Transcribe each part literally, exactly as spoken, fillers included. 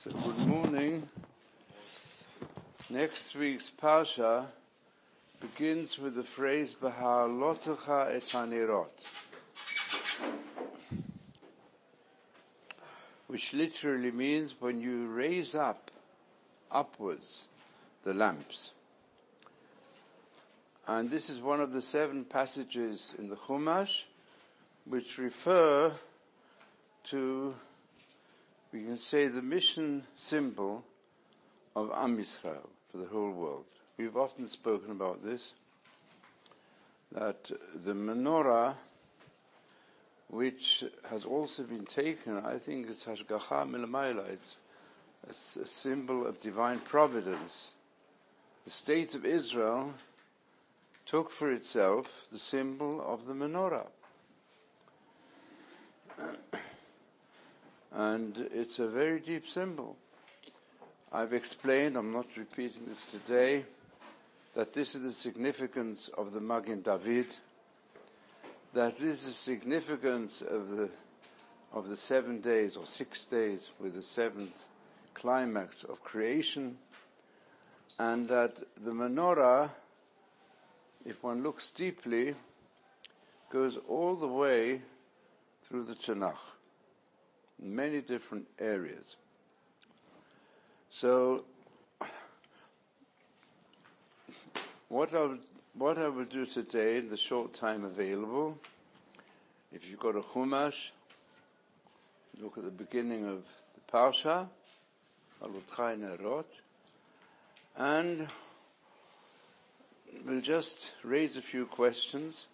So good morning. Next week's Parsha begins with the phrase B'ha'alotecha et hanirot, which literally means when you raise up, upwards, the lamps. And this is one of the seven passages in the Chumash which refer to, we can say, the mission symbol of Am Yisrael for the whole world. We've often spoken about this, that the menorah, which has also been taken, I think it's Hashgacha Milamayla, it's a, a symbol of divine providence. The state of Israel took for itself the symbol of the menorah. And it's a very deep symbol. I've explained, I'm not repeating this today, that this is the significance of the Magen David, that this is the significance of the, of the seven days or six days with the seventh climax of creation, and that the menorah, if one looks deeply, goes all the way through the Tanakh, in many different areas. So, what I will, what I will do today in the short time available, if you've got a Chumash, look at the beginning of the Parsha, B'ha'alotecha et hanirot, and we'll just raise a few questions.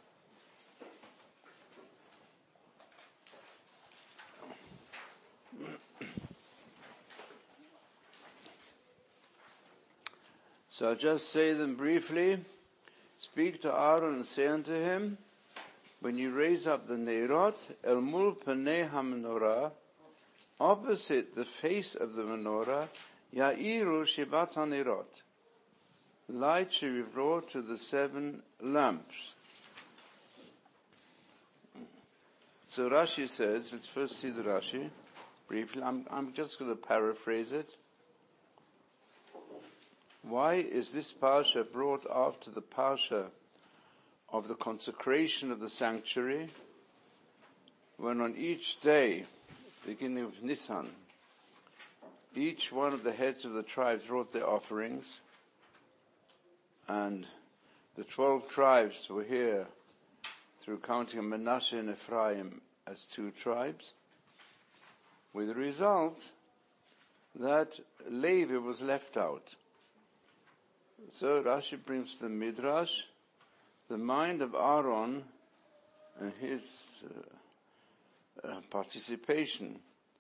So I'll just say them briefly. Speak to Aaron and say unto him, when you raise up the Neirot, El mul panei ha-menorah, opposite the face of the menorah, Ya'iru shivat ha-neirot, light shall be brought to the seven lamps. So Rashi says, let's first see the Rashi briefly. I'm, I'm just going to paraphrase it. Why is this Parsha brought after the Parsha of the consecration of the sanctuary, when on each day, beginning of Nisan, each one of the heads of the tribes brought their offerings, and the twelve tribes were here through counting Manasseh and Ephraim as two tribes, with the result that Levi was left out. So Rashi brings the Midrash, the mind of Aaron and his uh, uh, participation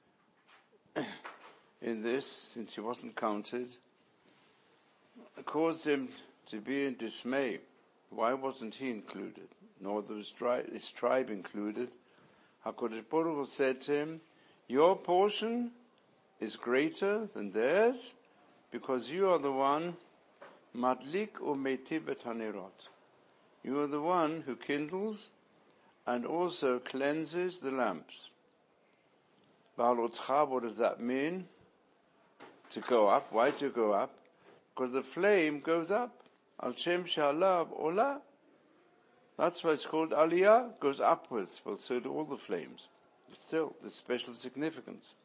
in this, since he wasn't counted, caused him to be in dismay. Why wasn't he included? Nor was tri- his tribe included. HaKadosh Baruch Hu said to him, your portion is greater than theirs because you are the one Madlik u'meitiv et hanirot. You are the one who kindles and also cleanses the lamps. B'ha'alotecha, what does that mean? To go up. Why to go up? Because the flame goes up. Al shem she'alav olah. That's why it's called aliyah, goes upwards. Well, so do all the flames. But still, there's special significance.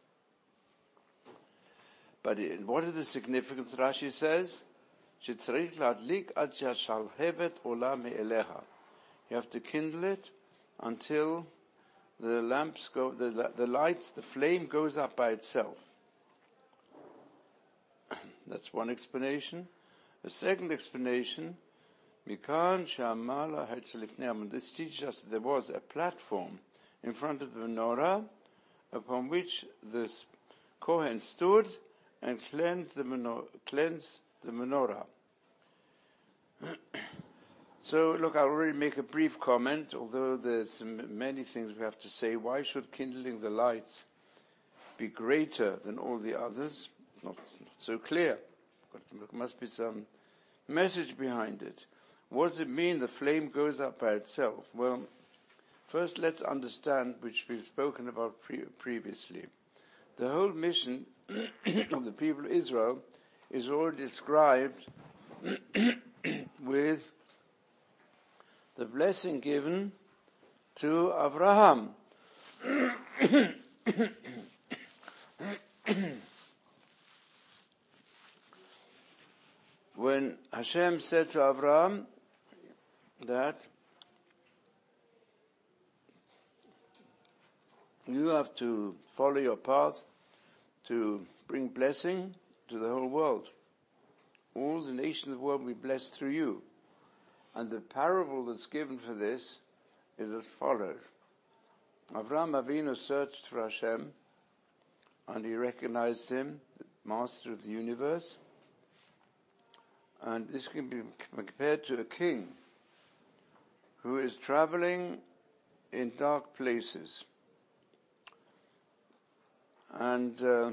But it, what is the significance, Rashi says? You have to kindle it until the lamps go, the, the lights, the flame goes up by itself. That's one explanation. The second explanation, this teaches us that there was a platform in front of the menorah upon which the Kohen stood and cleansed the menorah, cleansed the menorah. So, look, I'll already make a brief comment, although there's many things we have to say. Why should kindling the lights be greater than all the others? It's not, it's not so clear. There must be some message behind it. What does it mean the flame goes up by itself? Well, first let's understand, which we've spoken about pre- previously, the whole mission of the people of Israel is already described with the blessing given to Abraham. When Hashem said to Abraham that you have to follow your path to bring blessing to the whole world. All the nations of the world will be blessed through you. And the parable that's given for this is as follows. Avraham Avinu searched for Hashem, and he recognized him, the master of the universe. And this can be compared to a king who is traveling in dark places. And uh,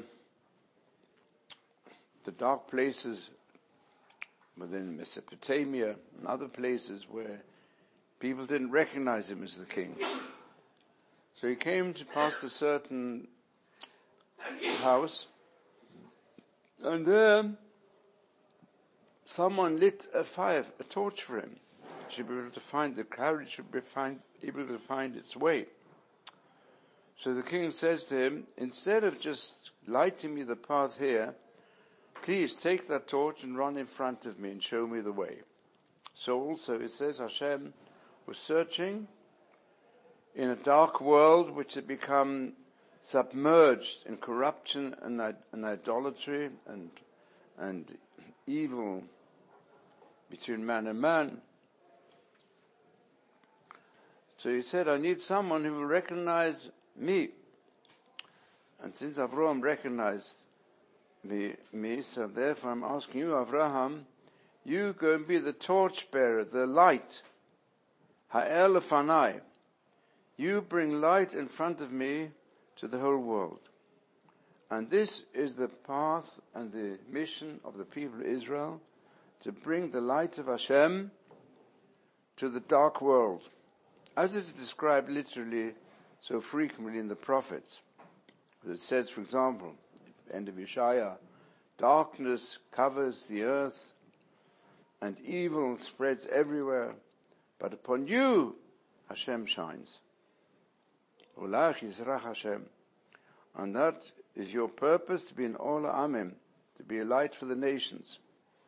the dark places within Mesopotamia and other places where people didn't recognize him as the king. So he came to past a certain house, and there someone lit a fire, a torch for him. He should be able to find, the crowd should be find, able to find its way. So the king says to him, instead of just lighting me the path here, please take that torch and run in front of me and show me the way. So also it says Hashem was searching in a dark world which had become submerged in corruption and, and idolatry and, and evil between man and man. So he said, I need someone who will recognize me. And since Avraham recognized me, me, so therefore I'm asking you, Avraham, you go and be the torchbearer, the light. Ha'el lefanai. You bring light in front of me to the whole world. And this is the path and the mission of the people of Israel, to bring the light of Hashem to the dark world. As is described literally so frequently in the prophets. It says, for example, at the end of Yeshaya, darkness covers the earth and evil spreads everywhere, but upon you Hashem shines. Ulach Yisrach Hashem. And that is your purpose, to be an Ola Amim, to be a light for the nations.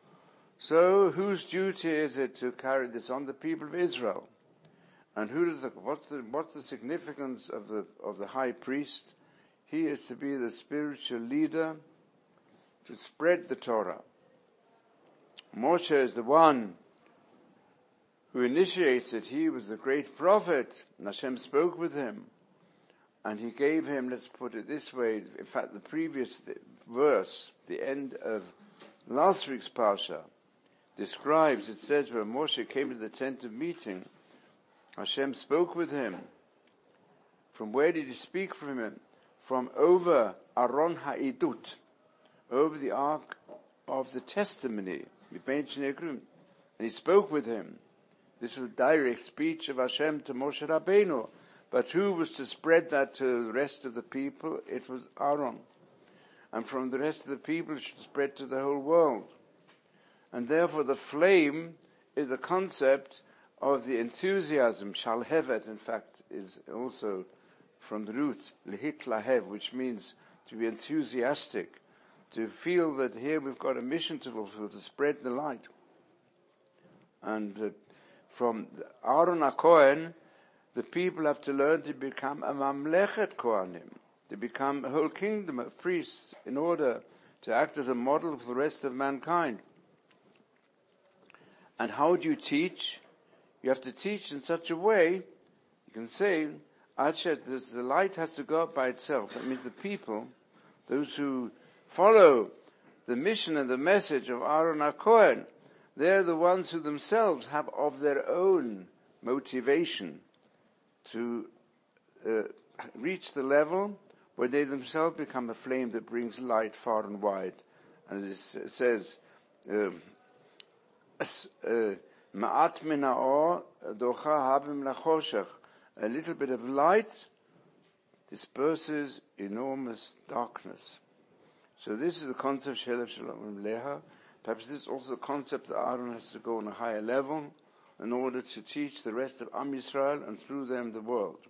So whose duty is it to carry this on? The people of Israel. And who does the, what's the, what's the significance of the, of the high priest? He is to be the spiritual leader to spread the Torah. Moshe is the one who initiates it. He was the great prophet, and Hashem spoke with him. And he gave him, let's put it this way, in fact the previous verse, the end of last week's Parsha, describes, it says, when Moshe came to the tent of meeting, Hashem spoke with him. From where did he speak from him? From over Aron Ha'idut, over the ark of the testimony, and he spoke with him. This was a direct speech of Hashem to Moshe Rabbeinu. But who was to spread that to the rest of the people? It was Aaron. And from the rest of the people it should spread to the whole world. And therefore the flame is the concept of the enthusiasm. Shalhevet, in fact, is also from the roots, lehit lahev, which means to be enthusiastic, to feel that here we've got a mission to fulfill, to spread the light. And uh, from Aaron HaKohen, the people have to learn to become a mamlechet kohanim, to become a whole kingdom of priests in order to act as a model for the rest of mankind. And how do you teach? You have to teach in such a way, you can say, the light has to go up by itself. That means the people, those who follow the mission and the message of Aaron HaKohen, they're the ones who themselves have of their own motivation to uh, reach the level where they themselves become a flame that brings light far and wide. And it says, Ma'at min ha'or docha habim lachoshech. A little bit of light disperses enormous darkness. So this is the concept Shelev Shalom Leha. Perhaps this is also the concept that Aaron has to go on a higher level in order to teach the rest of Am Yisrael and through them the world.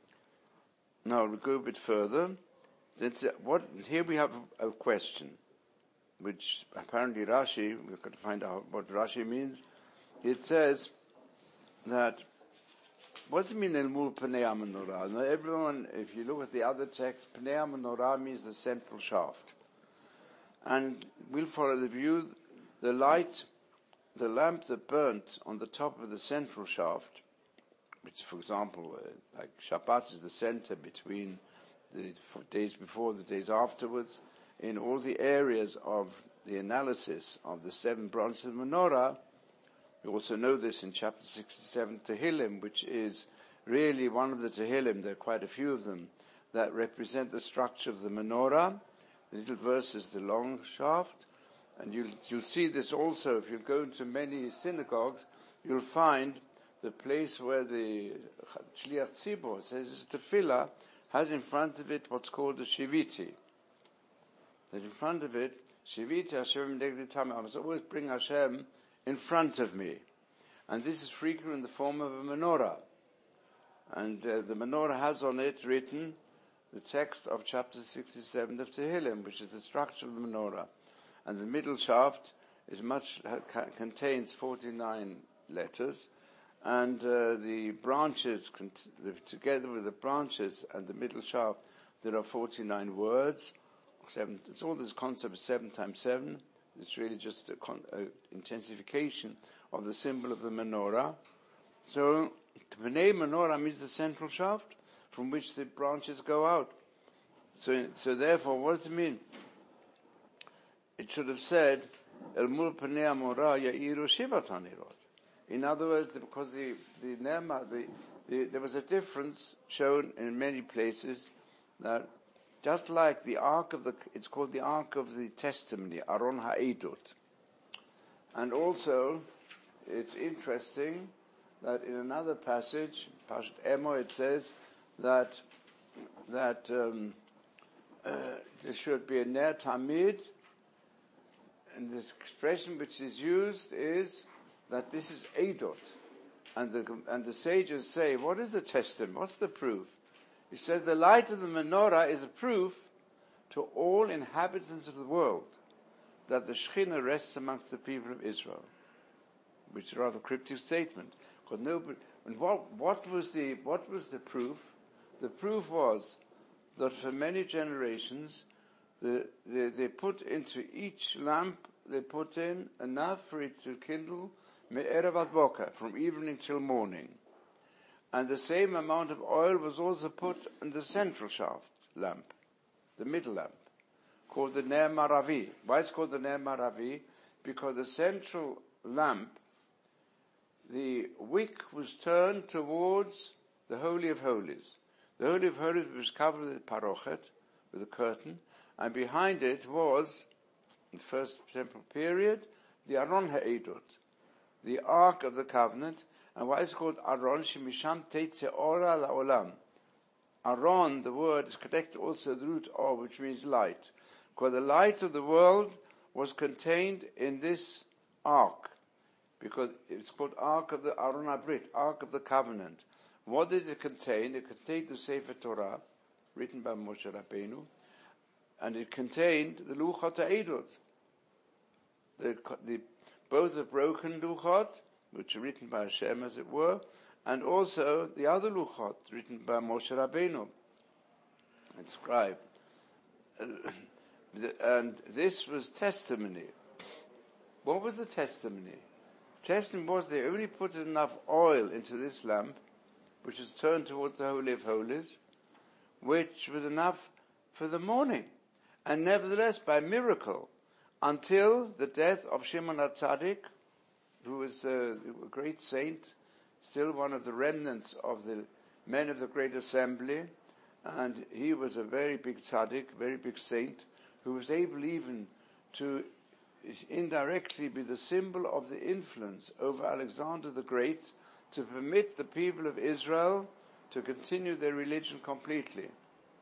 Now we go a bit further. That's what, here we have a question, which apparently Rashi, we've got to find out what Rashi means. It says that, what does it mean Elmul Pnei HaMenorah? Now everyone, if you look at the other text, Pnei HaMenorah means the central shaft. And we'll follow the view, the light, the lamp that burnt on the top of the central shaft, which for example, uh, like Shabbat is the center between the days before, the days afterwards, in all the areas of the analysis of the seven branches of menorah. We also know this in chapter sixty-seven, Tehillim, which is really one of the Tehillim, there are quite a few of them, that represent the structure of the menorah. The little verse is the long shaft, and you'll, you'll see this also if you go into many synagogues, you'll find the place where the Shliach Tzibor says tefillah has in front of it what's called the Shiviti. There's in front of it, Shiviti Hashem Negli Tam, I must always bring Hashem in front of me. And this is frequent in the form of a menorah. And uh, the menorah has on it written the text of chapter sixty-seven of Tehillim, which is the structure of the menorah. And the middle shaft is much, contains forty-nine letters, and uh, the branches, together with the branches and the middle shaft, there are forty-nine words. Seven, it's all this concept of seven times seven. It's really just a, con, a intensification of the symbol of the menorah. So, Pnei menorah means the central shaft, from which the branches go out. So, so therefore, what does it mean? It should have said, El mul pnei hamorah ya'iru shivat hanirot. In other words, because the, the Nema, the, the, there was a difference shown in many places that just like the Ark of the, it's called the Ark of the Testimony, Aron Ha'edut. And also, it's interesting that in another passage, Pashat Emo, it says that, that, um, uh, there should be a Ner Tamid, and the expression which is used is that this is Edot. And the, and the sages say, what is the testimony? What's the proof? He said the light of the menorah is a proof to all inhabitants of the world that the Shekhinah rests amongst the people of Israel. Which is a rather cryptic statement. Because nobody, and what, what was the, what was the proof? The proof was that for many generations, the, the, they put into each lamp, they put in enough for it to kindle me'erev ad boker, from evening till morning. And the same amount of oil was also put in the central shaft lamp, the middle lamp, called the Ner Maravi. Why is it called the Ner Maravi? Because the central lamp, the wick was turned towards the Holy of Holies. The Holy of Holies was covered with parochet, with a curtain, and behind it was, in the first temple period, the Aron Ha'edut, the Ark of the Covenant. And why is it called Aron? Shemisham teitze ora la'olam. Aron, the word, is connected also to the root or, which means light. Because the light of the world was contained in this Ark. Because it's called Ark of the Aron HaBrit, Ark of the Covenant. What did it contain? It contained the Sefer Torah, written by Moshe Rabbeinu, and it contained the Luchot HaEdut. The, the, both the broken Luchot, which are written by Hashem, as it were, and also the other Luchot, written by Moshe Rabbeinu, and scribe. And this was testimony. What was the testimony? Testimony was they only put enough oil into this lamp, which was turned towards the Holy of Holies, which was enough for the morning. And nevertheless, by miracle, until the death of Shimon HaTzadik, who was a great saint, still one of the remnants of the men of the Great Assembly, and he was a very big tzaddik, very big saint, who was able even to indirectly be the symbol of the influence over Alexander the Great to permit the people of Israel to continue their religion completely.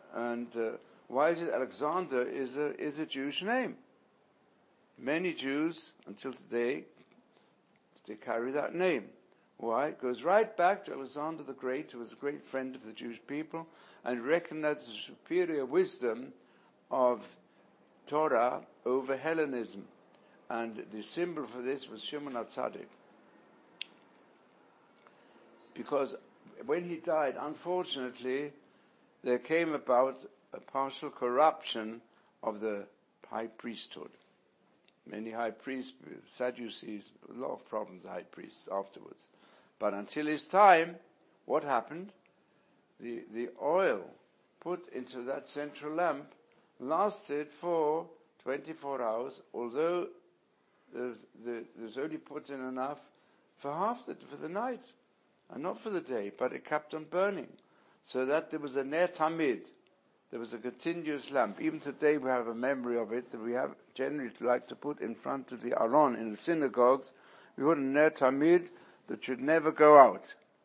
And uh, why is it Alexander is a, is a Jewish name? Many Jews, until today, they carry that name. Why? It goes right back to Alexander the Great, who was a great friend of the Jewish people, and recognized the superior wisdom of Torah over Hellenism. And the symbol for this was Shimon HaTzadik. Because when he died, unfortunately, there came about a partial corruption of the high priesthood. Many high priests, Sadducees, a lot of problems with high priests afterwards. But until his time, what happened? The, the oil put into that central lamp lasted for twenty-four hours, although there's, there's only put in enough for half the, for the night, and not for the day, but it kept on burning. So that there was a ner tamid, there was a continuous lamp. Even today we have a memory of it, that we have generally like to put in front of the aron in the synagogues. We put a ner tamid that should never go out.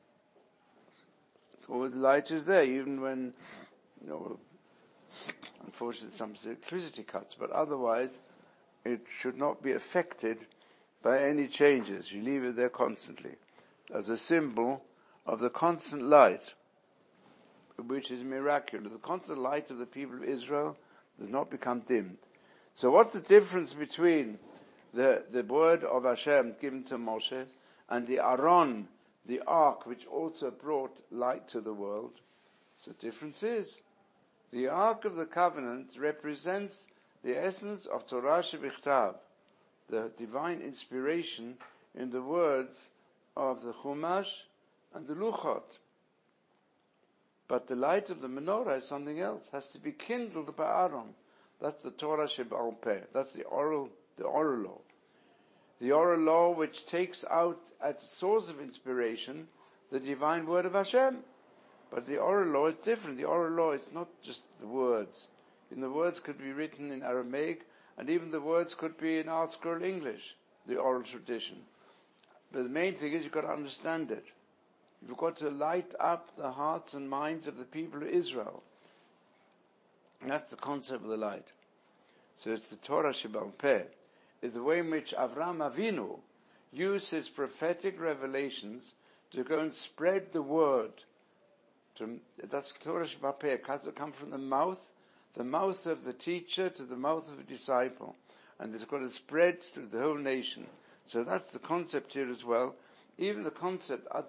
So the light is there, even when, you know, unfortunately some electricity cuts, but otherwise it should not be affected by any changes. You leave it there constantly as a symbol of the constant light, which is miraculous. The constant light of the people of Israel does not become dimmed. So what's the difference between the, the word of Hashem given to Moshe and the Aron, the ark, which also brought light to the world? So the difference is, the Ark of the Covenant represents the essence of Torah Shebichtav, the divine inspiration in the words of the Chumash and the Luchot. But the light of the menorah is something else, has to be kindled by Aaron. That's the Torah Sheba'al Peh. That's the oral, the oral law. The oral law which takes out as a source of inspiration the divine word of Hashem. But the oral law is different. The oral law is not just the words. And the words could be written in Aramaic, and even the words could be in Art Scroll English, the oral tradition. But the main thing is you've got to understand it. You've got to light up the hearts and minds of the people of Israel. And that's the concept of the light. So it's the Torah Sheba'al Peh. It's the way in which Avraham Avinu used his prophetic revelations to go and spread the word. To, that's Torah Sheba'al Peh. It has to come from the mouth, the mouth of the teacher to the mouth of the disciple. And it's got to spread to the whole nation. So that's the concept here as well. Even the concept, how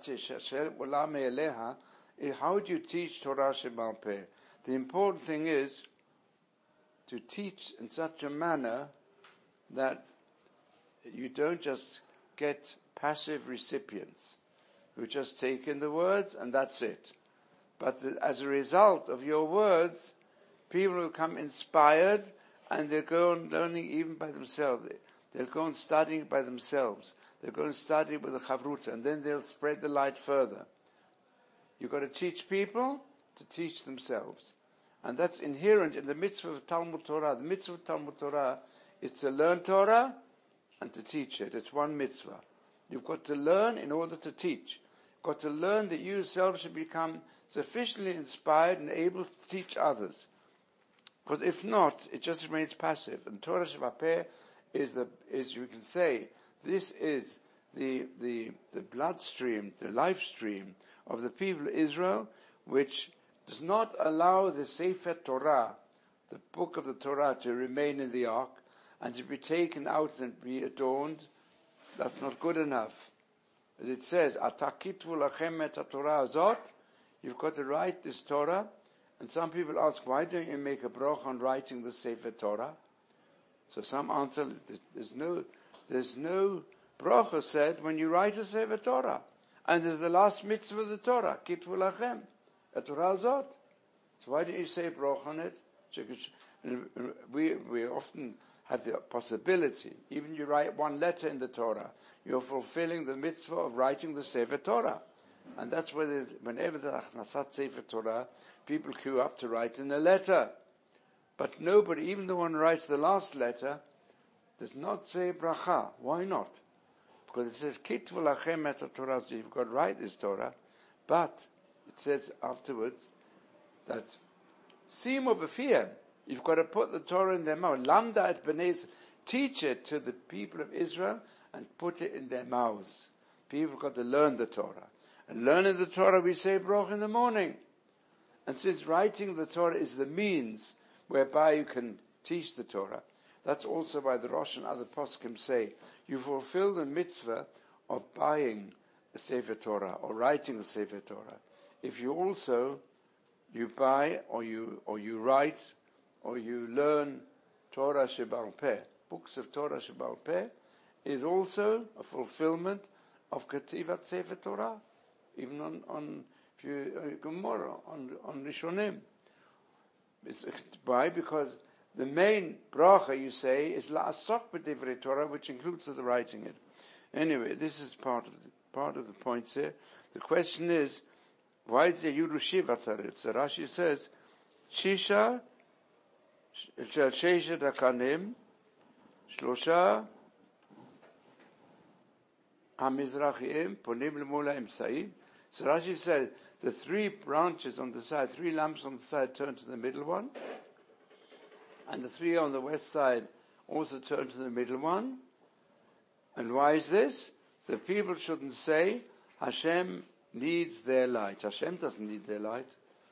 do you teach Torah Sheba'al Peh? The important thing is to teach in such a manner that you don't just get passive recipients who just take in the words and that's it. But the, as a result of your words, people will come inspired and they'll go on learning even by themselves. They'll go on studying by themselves. They'll go and study with the Chavruta, and then they'll spread the light further. You've got to teach people to teach themselves. And that's inherent in the mitzvah of Talmud Torah. The mitzvah of Talmud Torah is to learn Torah and to teach it. It's one mitzvah. You've got to learn in order to teach. You've got to learn that you yourself should become sufficiently inspired and able to teach others. Because if not, it just remains passive. And Torah Sheba'al Peh is the, is you can say, this is the, the, the bloodstream, the life stream of the people of Israel, which does not allow the Sefer Torah, the book of the Torah, to remain in the ark and to be taken out and be adorned. That's not good enough. As it says, Atakitvu lachem et Torah azot, you've got to write this Torah. And some people ask, why don't you make a bracha on writing the Sefer Torah? So some answer, there's no, there's no bracha said when you write a Sefer Torah. And there's the last mitzvah of the Torah, Kitvu lachem et Torah azot. So why don't you say bracha on it? We, we often have the possibility, even you write one letter in the Torah, you're fulfilling the mitzvah of writing the Sefer Torah. And that's where there's, whenever there's Achnasat Sefer Torah, people queue up to write in a letter. But nobody, even the one who writes the last letter, does not say bracha. Why not? Because it says, Kitvu lachem et Torah, so you've got to write this Torah. But it says afterwards that Simu b'fiyem. You've got to put the Torah in their mouth. Lamda et b'nei, teach it to the people of Israel and put it in their mouths. People have got to learn the Torah. And learning the Torah, we say Baruch in the morning. And since writing the Torah is the means whereby you can teach the Torah, that's also why the Rosh and other poskim say, you fulfill the mitzvah of buying a Sefer Torah or writing a Sefer Torah. If you also, you buy or you, or you write or you learn Torah Sheba'al Peh, books of Torah Sheba'al Peh, is also a fulfillment of Ketivat Sefer Torah, even on, on if you, uh, Gemara, on, on Rishonim. It's, why? Because the main bracha, you say, is La'asok B'divrei Torah, which includes the writing it. Anyway, this is part of the, part of the points here. The question is, why is there Yudu Shiva Tarit? So Rashi says, Shisha, Shesha Dakanim, Shlosha, HaMizrachiim, Ponim Lemula Imsaim. So Rashi said, the three branches on the side, three lamps on the side turn to the middle one, and the three on the west side also turn to the middle one. And why is this? The people shouldn't say, Hashem needs their light. Hashem doesn't need their light.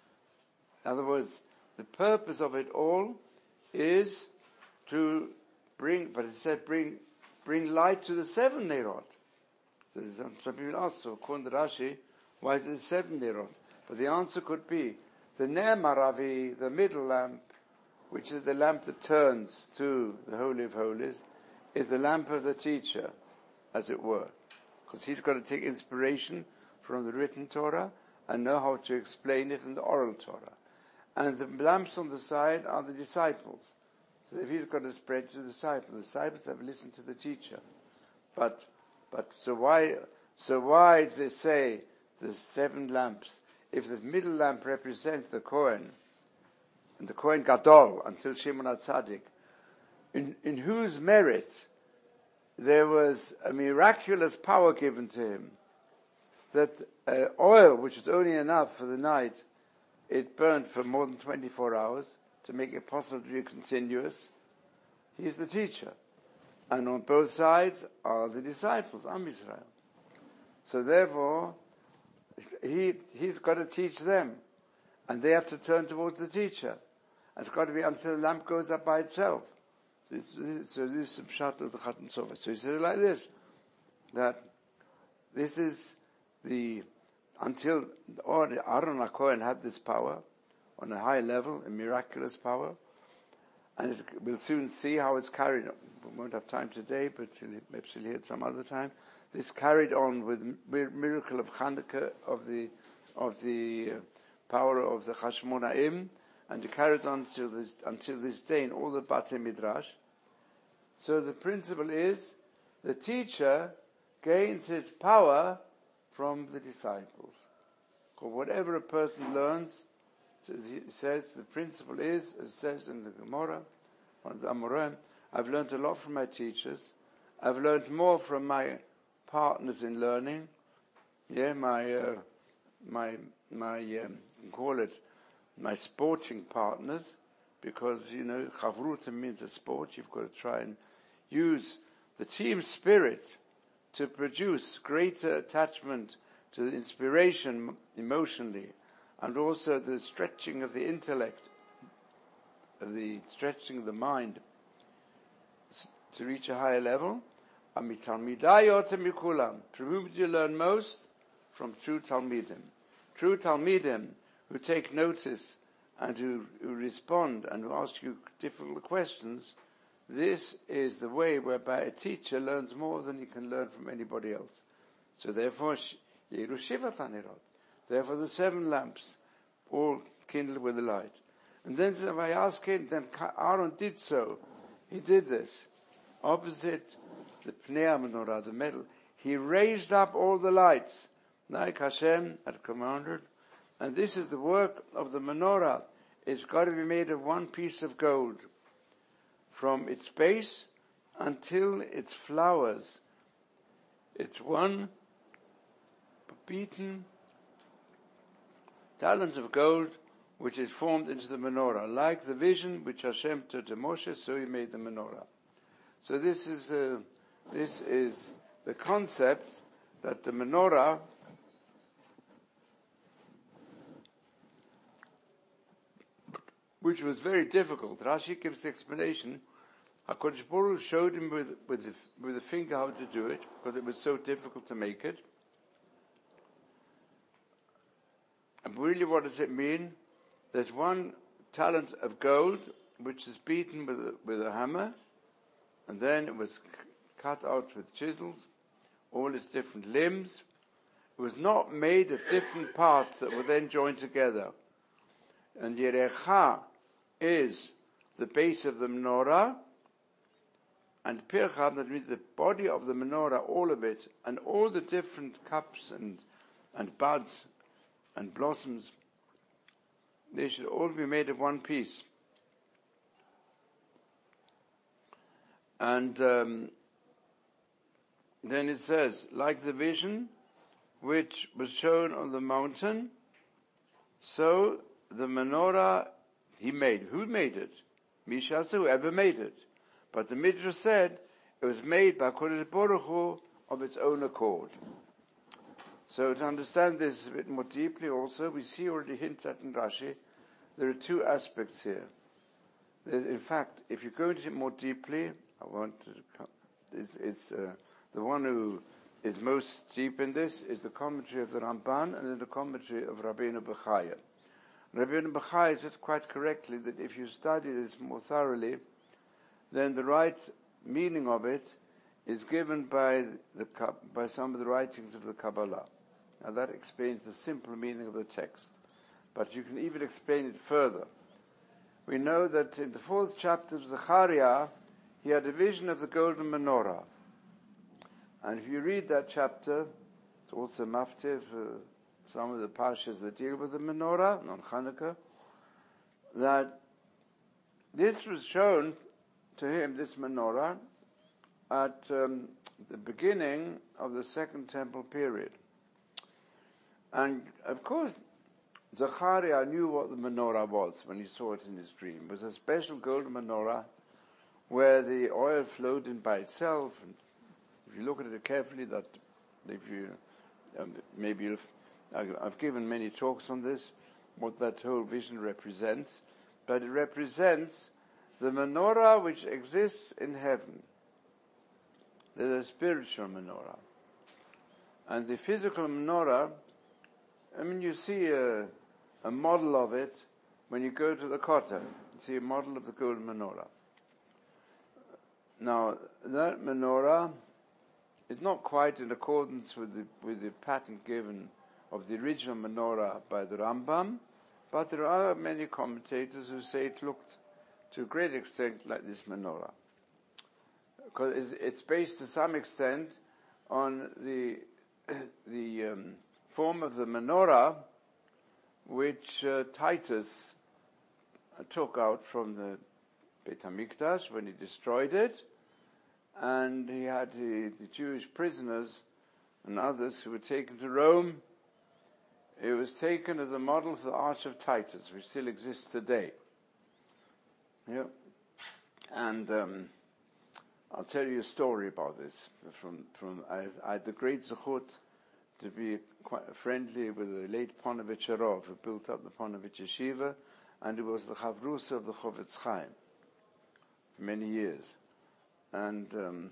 In other words, the purpose of it all is to bring, but it said bring, bring light to the seven Nerot. So some, some people ask, so according to Rashi, why is it seven Nerot? But the answer could be, the Ner Maravi, the middle lamp, which is the lamp that turns to the Holy of Holies, is the lamp of the teacher, as it were. Because he's got to take inspiration from the written Torah and know how to explain it in the oral Torah. And the lamps on the side are the disciples. So if he's got to spread to the disciples, the disciples have listened to the teacher. But, but, so why, so why does it say the seven lamps? If the middle lamp represents the Kohen, and the Kohen Gadol, until Shimon HaTzadik, in, in whose merit there was a miraculous power given to him, that uh, oil, which was only enough for the night, it burned for more than twenty-four hours to make it possible to be continuous. He's the teacher. And on both sides are the disciples, Am Yisrael. So therefore, he, he's got to teach them. And they have to turn towards the teacher. It's got to be until the lamp goes up by itself. So this, this, so this is the pshat of the Chatan Sofer. So he says it like this, that this is the, until Aaron HaKohen had this power on a high level, a miraculous power, and we'll soon see how it's carried on. We won't have time today, but maybe we'll hear it some other time. This carried on with the miracle of Chanukah, of the, of the power of the Chashmonaim, and it carried on until this, until this day in all the Batei Midrash. So the principle is, the teacher gains his power from the disciples. Whatever a person learns, it says, the principle is, as it says in the Gemara, on the Amoraim, I've learned a lot from my teachers. I've learned more from my partners in learning. Yeah, my, uh, my, my, um, you can call it, my sporting partners, because, you know, chavruta means a sport. You've got to try and use the team spirit to produce greater attachment to the inspiration emotionally, and also the stretching of the intellect, of the stretching of the mind to reach a higher level. From whom do you learn most? From true Talmidim. True Talmidim who take notice and who, who respond and who ask you difficult questions. This is the way whereby a teacher learns more than he can learn from anybody else. So therefore, Yeru Shiva Tanirot. Therefore the seven lamps, all kindled with the light. And then if I ask him, then Aaron did so. He did this. Opposite the Pnei Menorah, the metal, he raised up all the lights, like Hashem had commanded. And this is the work of the menorah. It's got to be made of one piece of gold, from its base until its flowers. It's one beaten talent of gold which is formed into the menorah. Like the vision which Hashem told to Moshe, so he made the menorah. So this is, uh, this is the concept that the menorah which was very difficult. Rashi gives the explanation. HaKadosh Baruch Hu showed him with, with, the, with the finger how to do it, because it was so difficult to make it. And really, what does it mean? There's one talent of gold, which is beaten with a, with a hammer, and then it was cut out with chisels, all its different limbs. It was not made of different parts that were then joined together. And Yerecha is the base of the menorah, and Pircha, that means the body of the menorah, all of it, and all the different cups and, and buds and blossoms, they should all be made of one piece. And um, then it says, like the vision which was shown on the mountain, so the menorah he made. Who made it? Mishasa, whoever made it. But the Midrash said it was made by Kodesh Baruch Hu of its own accord. So to understand this a bit more deeply also, we see already hinted at in Rashi, there are two aspects here. There's, in fact, if you go into it more deeply, I want to, it's, it's uh, the one who is most deep in this is the commentary of the Ramban and then the commentary of Rabbeinu Bechaya. Rabbeinu Bechaya says quite correctly that if you study this more thoroughly, then the right meaning of it is given by the by some of the writings of the Kabbalah. Now that explains the simple meaning of the text. But you can even explain it further. We know that in the fourth chapter of Zechariah, he had a vision of the golden menorah. And if you read that chapter, it's also maftir for some of the parshas that deal with the menorah, on Hanukkah, that this was shown to him, this menorah, at um, the beginning of the Second Temple period. And of course, Zechariah knew what the menorah was when he saw it in his dream. It was a special golden menorah where the oil flowed in by itself. And if you look at it carefully, that if you um, maybe you'll, I've given many talks on this, what that whole vision represents, but it represents the menorah which exists in heaven. There's a spiritual menorah. And the physical menorah, I mean, you see a, a model of it when you go to the Kotel. You see a model of the golden menorah. Now, that menorah is not quite in accordance with the, with the pattern given of the original menorah by the Rambam, but there are many commentators who say it looked to a great extent like this menorah. Because it's based to some extent on the the um, form of the menorah which uh, Titus uh, took out from the Beit HaMikdash when he destroyed it, and he had the, the Jewish prisoners and others who were taken to Rome. It was taken as a model for the Arch of Titus, which still exists today. Yeah. And um, I'll tell you a story about this. From from I, I had the great zechut to be quite friendly with the late Ponovitch Arov, who built up the Ponovitch Yeshiva, and he was the Chavrusa of the Chofetz Chaim for many years. And um,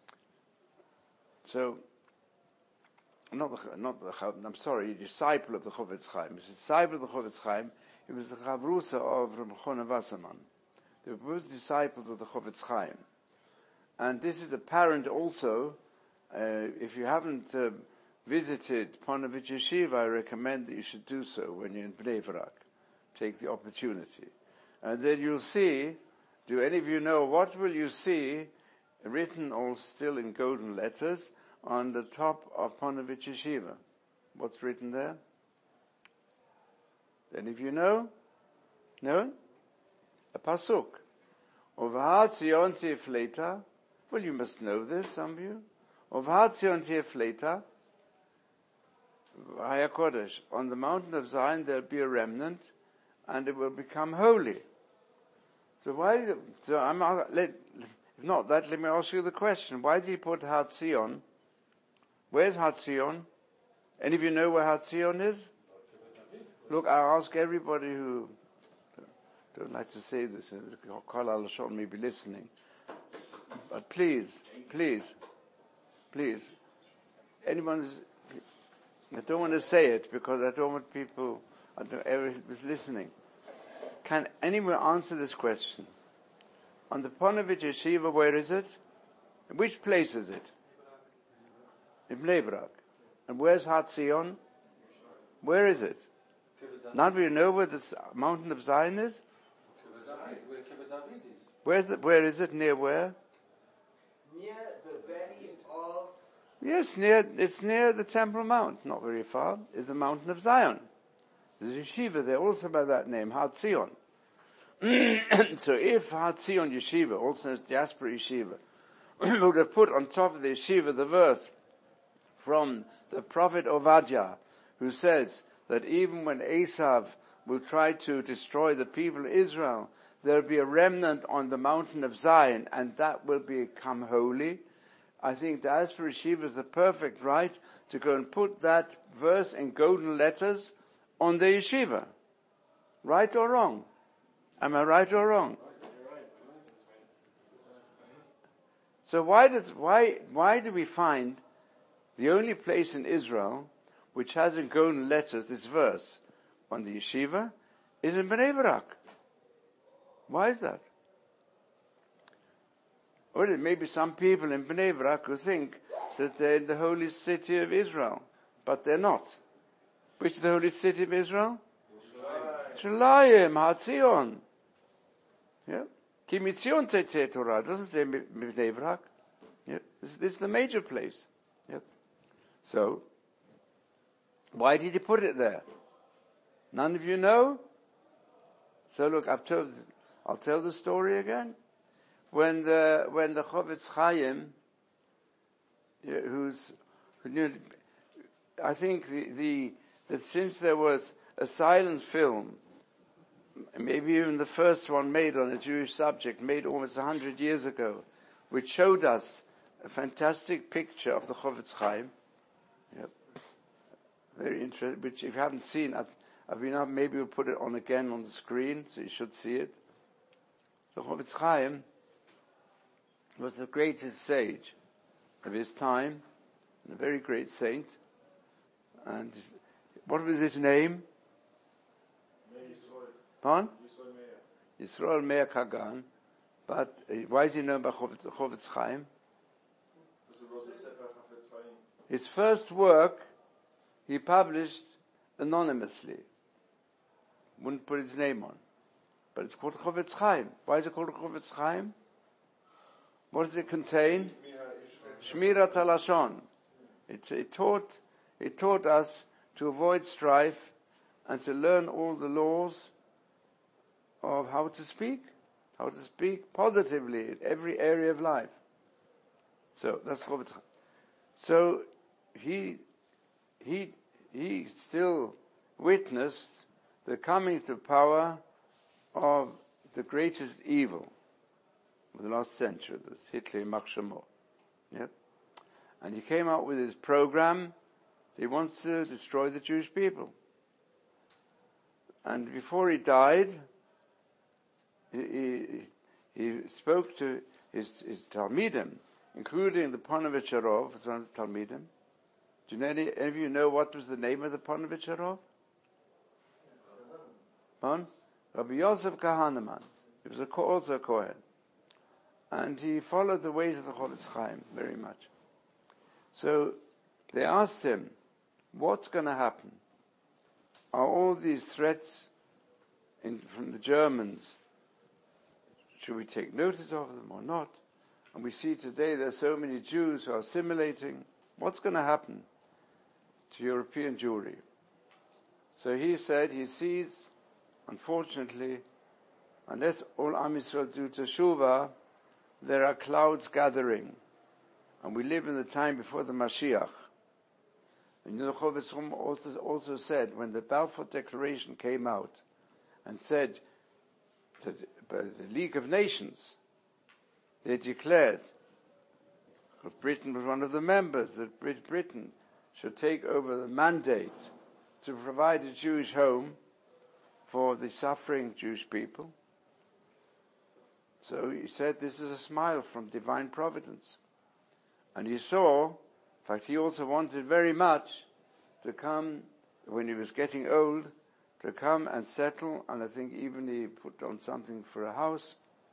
so, not the not the I'm sorry, disciple of the Chofetz Chaim. He was a disciple of the Chofetz Chaim. He was the Chavrusa of Reb Chona Wasserman. They were both disciples of the Chofetz Chaim. And this is apparent also, uh, if you haven't uh, visited Ponovitch Yeshiva, I recommend that you should do so when you're in Bnei Brak. Take the opportunity. And then you'll see, do any of you know, what will you see written all still in golden letters on the top of Ponovitch Yeshiva? What's written there? Any of you know? No? A pasuk. Over Zion Tifleta. Well, you must know this, some of you. Over Zion Tifleta. Haya Kodesh. On the mountain of Zion there'll be a remnant, and it will become holy. So why, so I'm, let, if not that, let me ask you the question. Why did he put Har Zion? Where's Har Zion? Any of you know where Har Zion is? Look, I ask everybody who don't like to say this, Kol HaLashon may be listening. But please, please, please, anyone, I don't want to say it because I don't want people, I don't know, everyone's listening. Can anyone answer this question? On the Ponevezh Yeshiva, where is it? Which place is it? In Bnei Brak. And where's Har Zion? Where is it? None of you know where the mountain of Zion is? Where's the, where is it? Near where? Near the valley of... Yes, near, it's near the Temple Mount, not very far, is the mountain of Zion. There's a yeshiva there also by that name, Har Zion. So if Har Zion Yeshiva, also as Diaspora Yeshiva, would have put on top of the yeshiva the verse from the prophet Ovadiah, who says that even when Esav will try to destroy the people of Israel, there will be a remnant on the mountain of Zion, and that will become holy. I think the Diaspora Yeshiva is the perfect right to go and put that verse in golden letters on the yeshiva. Right or wrong? Am I right or wrong? So why does, why, why do we find the only place in Israel which has in golden letters this verse on the yeshiva is in Bnei Brak? Why is that? Or maybe some people in Bnei Brak who think that they're in the holy city of Israel, but they're not. Which is the holy city of Israel? Yerushalayim, Har Zion. Yeah. Ki mitzion tetzeh Torah. Doesn't say Bnei Brak. Yeah. This, this is the major place. Yeah. So, why did he put it there? None of you know? So look, I've told, I'll tell the story again. When the, when the Chofetz Chaim, yeah, who's, who knew, I think the, the, that since there was a silent film, maybe even the first one made on a Jewish subject, made almost a hundred years ago, which showed us a fantastic picture of the Chofetz Chaim. Yep. Very interesting, which if you haven't seen, I've, I've been up, maybe we'll put it on again on the screen, so you should see it. So Chofetz Chaim was the greatest sage of his time, and a very great saint. And his, what was his name? Pardon? Yisrael Meir Kagan. But uh, why is he known by Chofetz Chaim? His first work he published anonymously. Wouldn't put his name on. But it's called Chofetz Chaim. Why is it called Chofetz Chaim? What does it contain? Shmirat HaLashon. It, it taught, it taught us to avoid strife and to learn all the laws of how to speak, how to speak positively in every area of life. So that's Chofetz Chaim. So he, he, he still witnessed the coming to power of the greatest evil of the last century, that's Hitler, Yimach Shemo. Yep. And he came out with his program. He wants to destroy the Jewish people. And before he died, he, he, he spoke to his, his Talmidim, including the Ponevezh Harov, his son's Talmidim. Do you know any, any of you know what was the name of the Ponevezh Harov? Pardon? Rabbi Yosef Kahaneman. He was a, also a Kohen. And he followed the ways of the Chofetz Chaim very much. So they asked him, what's going to happen? Are all these threats in, from the Germans, should we take notice of them or not? And we see today there's so many Jews who are assimilating. What's going to happen to European Jewry? So he said he sees, unfortunately, unless all Am Yisrael do teshuvah, there are clouds gathering. And we live in the time before the Mashiach. And you know, Chofetz Chaim also, also said, when the Balfour Declaration came out, and said that by the League of Nations, they declared, Britain was one of the members, that Britain should take over the mandate to provide a Jewish home for the suffering Jewish people. So he said this is a smile from divine providence. And he saw, in fact he also wanted very much to come, when he was getting old, to come and settle, and I think even he put on something for a house,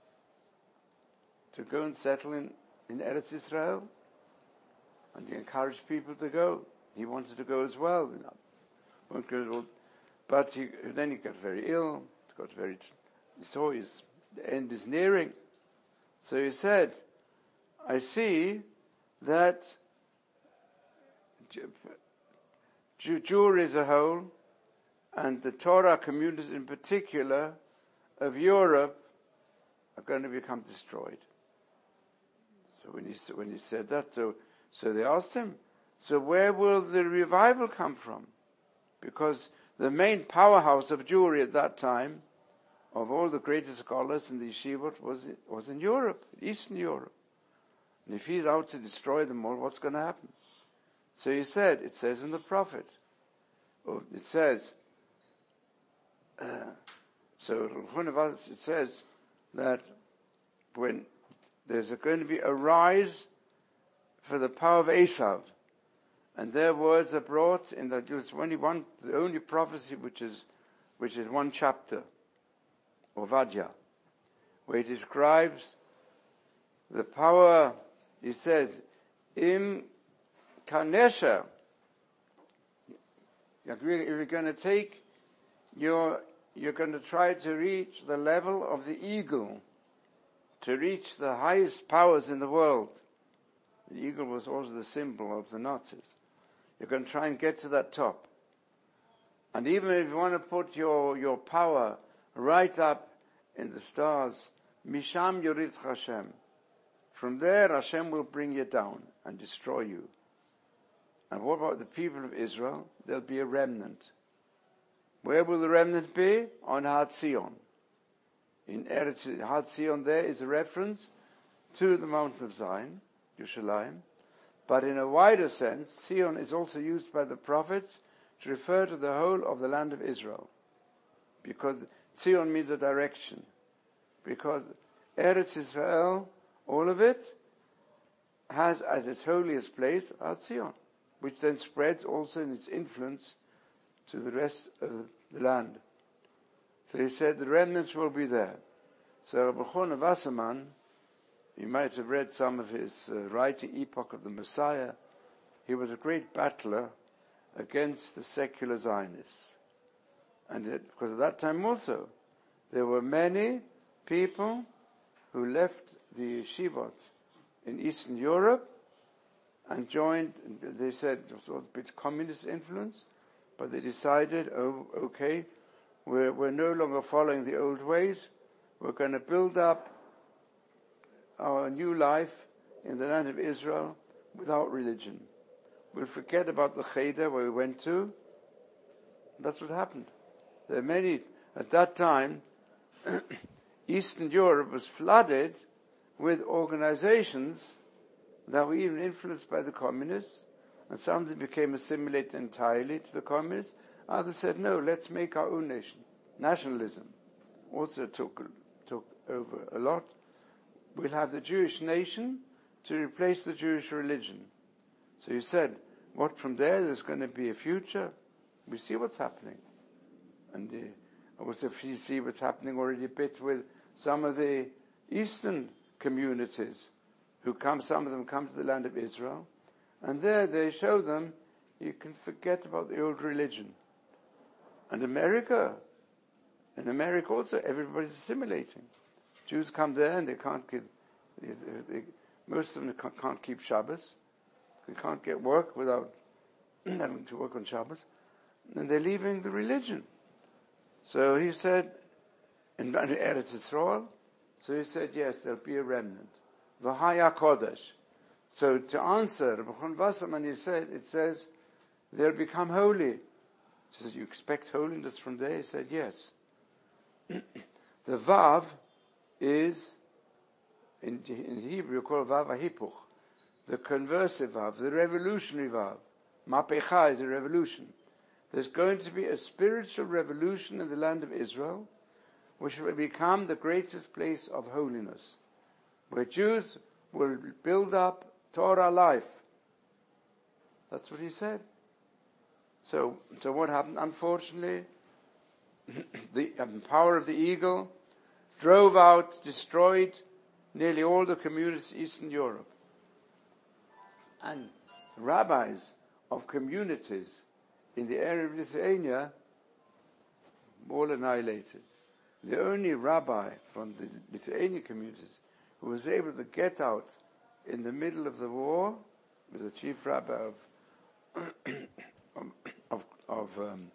to go and settle in, in Eretz Israel. And he encouraged people to go. He wanted to go as well. You know. But he, then he got very ill, got very, he saw his, the end is nearing. So he said, I see that Jewry as a whole, and the Torah communities in particular of Europe, are going to become destroyed. So when he, when he said that, so, so they asked him, so where will the revival come from? Because the main powerhouse of Jewry at that time, of all the greatest scholars in the yeshivot, was, was in Europe, Eastern Europe. And if he's out to destroy them all, what's going to happen? So he said, it says in the prophet, or it says, uh, so it says that when there's going to be a rise for the power of Esav, and their words are brought in that there's only one, the only prophecy which is, which is one chapter, Ovadia, where it describes the power. He says, "Im Kanesha, you're going to take your, you're going to try to reach the level of the eagle, to reach the highest powers in the world." The eagle was also the symbol of the Nazis. You're going to try and get to that top. And even if you want to put your, your power right up in the stars, Misham Yorid Hashem. From there, Hashem will bring you down and destroy you. And what about the people of Israel? There'll be a remnant. Where will the remnant be? On Har Zion. In Eretz, Har Zion there is a reference to the mountain of Zion, Yerushalayim. But in a wider sense, Zion is also used by the prophets to refer to the whole of the land of Israel. Because Zion means a direction. Because Eretz Israel, all of it, has as its holiest place Har Zion, which then spreads also in its influence to the rest of the land. So he said the remnants will be there. So Rabbi Chona Wasserman, you might have read some of his uh, writing, Epoch of the Messiah. He was a great battler against the secular Zionists. And it, because at that time also, there were many people who left the yeshivot in Eastern Europe and joined, they said it was a bit communist influence, but they decided, oh, okay, we're, we're no longer following the old ways. We're going to build up our new life in the land of Israel without religion. We'll forget about the Cheder where we went to. That's what happened. There are many, at that time, Eastern Europe was flooded with organizations that were even influenced by the communists, and some of them became assimilated entirely to the communists. Others said, no, let's make our own nation. Nationalism also took, took over a lot. We'll have the Jewish nation to replace the Jewish religion. So you said, what from there? There's going to be a future. We see what's happening. And uh, also you see what's happening already a bit with some of the Eastern communities who come, some of them come to the land of Israel, and there they show them you can forget about the old religion. And America, in America also, everybody's assimilating. Jews come there and they can't get, they, they, most of them can't, can't keep Shabbos. They can't get work without having to work on Shabbos. And they're leaving the religion. So he said, in Eretz Yisrael, so he said, yes, there'll be a remnant. V'haya Kodesh. So to answer, Rabbi Chon Wasserman, he said, it says, they'll become holy. He says, you expect holiness from there? He said, yes. the Vav is, in, in Hebrew, called Vav HaHipuch, the conversive Vav, the revolutionary Vav. Mapecha is a revolution. There's going to be a spiritual revolution in the land of Israel, which will become the greatest place of holiness, where Jews will build up Torah life. That's what he said. So, so what happened? Unfortunately, the um, power of the eagle drove out, destroyed nearly all the communities in Eastern Europe. And rabbis of communities in the area of Lithuania all annihilated. The only rabbi from the Lithuanian communities who was able to get out in the middle of the war was the chief rabbi of of, of um,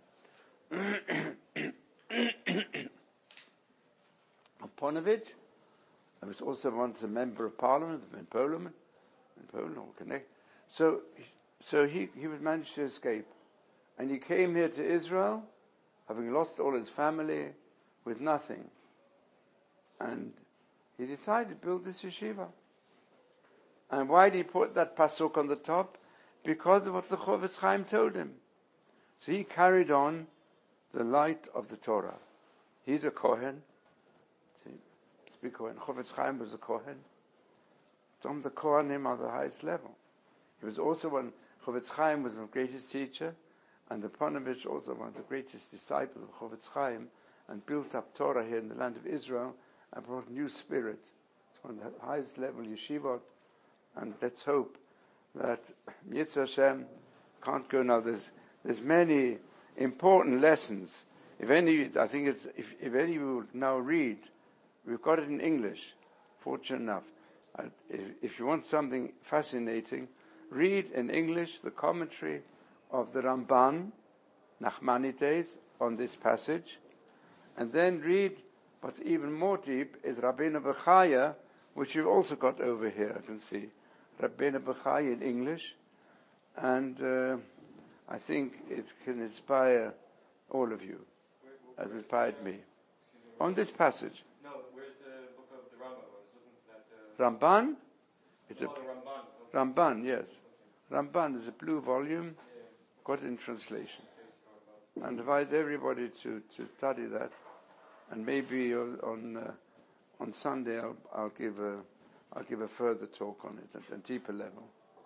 of Ponevezh. I was also once a member of parliament in Poland, in Poland, or connect. So, so he, he was managed to escape. And he came here to Israel, having lost all his family, with nothing. And he decided to build this yeshiva. And why did he put that pasuk on the top? Because of what the Chofetz Chaim told him. So he carried on the light of the Torah. He's a Kohen. See, speak Kohen. Chofetz Chaim was a Kohen. Some of the Kohanim are the highest level. He was also one, Chofetz Chaim was the greatest teacher, and the Ponevezh also one of the greatest disciples of Chofetz Chaim, and built up Torah here in the land of Israel, and brought new spirit. It's one of the highest level yeshivot, and let's hope that Yitzhak Hashem can't go now. There's, there's many important lessons. If any, I think it's, if, if any of you will now read, we've got it in English, fortunate enough. Uh, if, if you want something fascinating, read in English the commentary of the Ramban, Nachmanides, on this passage, and then read what's even more deep is Rabbeinu Bechaya, which you've also got over here, I can see. Rabbeinu Bechaya in English, and uh, I think it can inspire all of you, as it inspired me. On this passage. No, where's the book of the Rambam? I was looking at that. Uh, Ramban? It's oh, a Ramban. Ramban, yes. Ramban is a blue volume, got it in translation. And advise everybody to, to study that. And maybe on uh, on Sunday I'll, I'll give a I'll give a further talk on it at a deeper level.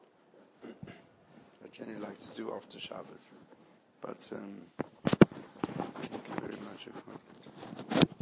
I generally like to do after Shabbos. But um, thank you very much.